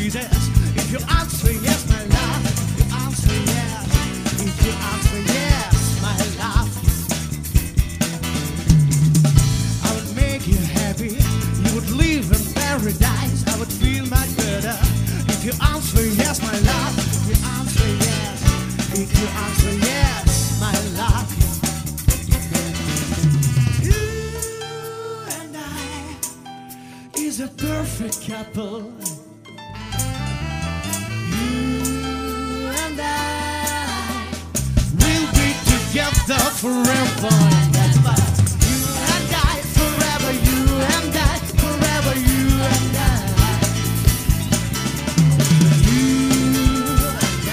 breezes. If you answer yes, my love. If you answer yes. If you answer yes, my love. I would make you happy. You would live in paradise. I would feel much better. If you answer yes, my love. If you answer yes. If you answer yes, my love. Is a perfect couple. You and I will be together forever. That's why you and I forever. You and I forever. You and I. You and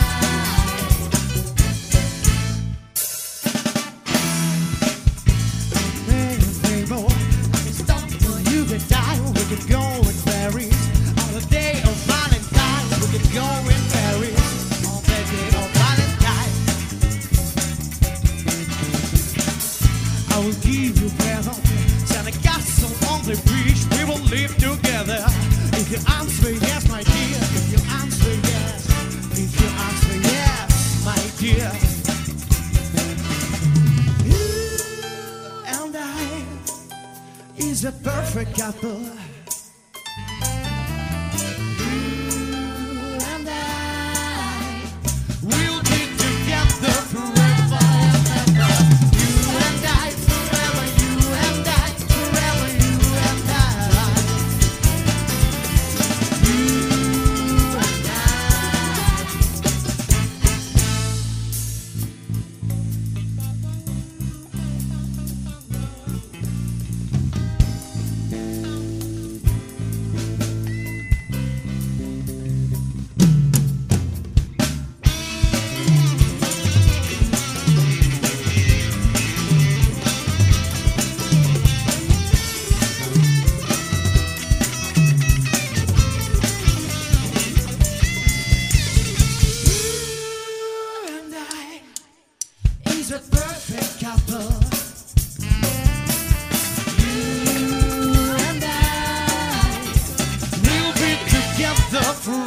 I. Baby, boy, I can stop till you get tired. We could go in Paris on the day of Valentine's. We could go in Paris on the day of Valentine's. I will give you presents and a castle on the beach. We will live together. If you answer yes, my dear. If you answer yes. If you answer yes, my dear. You and I is a perfect couple. You and I will be together forever and ever. You and I forever. You and I forever. You and I. You and is a perfect couple. You and I will be together forever.